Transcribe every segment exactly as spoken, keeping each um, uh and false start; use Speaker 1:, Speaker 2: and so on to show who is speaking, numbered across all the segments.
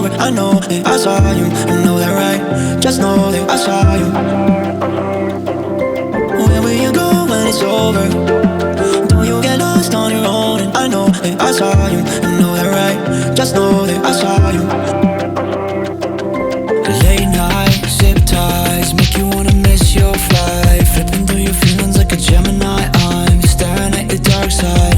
Speaker 1: over. I know that I saw you, you know that right? Just know that I saw you. Where will you go when it's over? Don't you get lost on your own? And I know that I saw you, you know that right? Just know that I saw you. Late night, zip ties, make you wanna miss your flight. Flipping through your feelings like a Gemini. I'm staring at your dark side.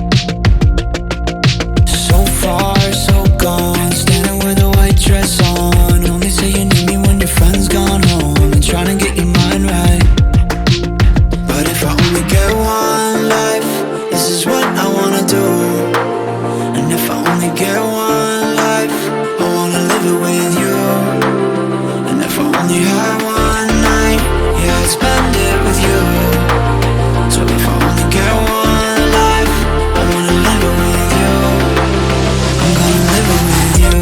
Speaker 1: So far, so gone, standing with a white dress on. Only say you need me when your friend's gone home, and trying to get your mind right. But if I only get one life, this is what I wanna do. And if I only get one life, I wanna live it with you. And if I only had one night, yeah, I'd spend it with you. So if I only get one life, I wanna live it with you. I'm gonna live it with you.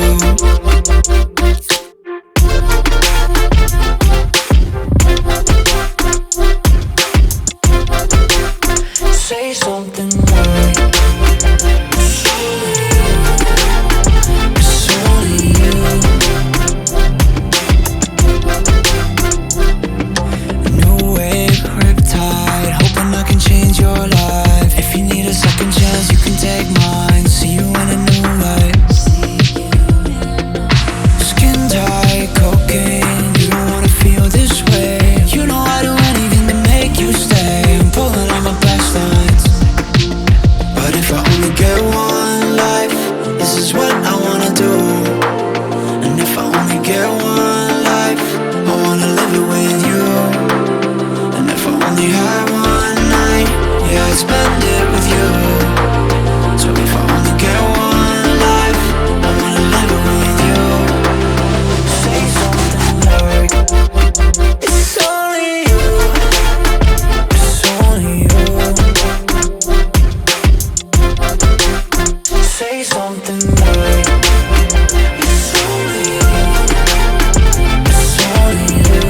Speaker 1: Say something right. It's only you. It's only you. New wave, riptide, hoping I can change your life. If you need a second chance, you can take mine. See you in a new light. Skin tight, cocaine, you don't wanna feel this way. You know I do anything to make you stay. I'm pulling on my best lines. But if I only get one life, this is what I wanna do. And if I only get one life, I wanna live it with you. And if I only had one night, yeah, I'd spend it with you. So if I only get one life, I wanna live it with you. Say something like, it's only you. It's only you. Say something like, it's only you. It's only you.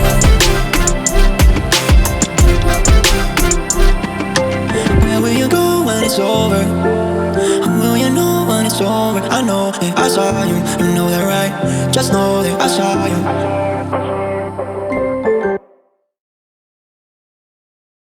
Speaker 1: Where will you go when it's over? And will you know when it's over? I know that I saw you, you know that right? Just know that I saw you.